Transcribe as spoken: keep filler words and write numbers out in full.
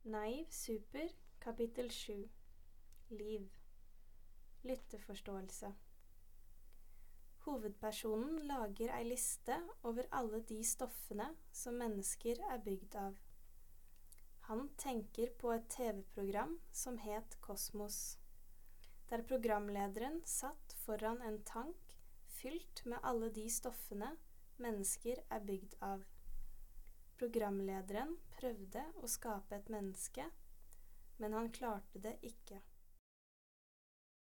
Naiv Super, kapittel sju. Liv. Lytteforståelse. Hovedpersonen lager ei liste over alle de stoffene som mennesker er bygd av. Han tenker på et T V-program som het Kosmos, der programlederen satt foran en tank fylt med alle de stoffene mennesker er bygd av. Programlederen prøvde å skape et menneske, men han klarte det ikke.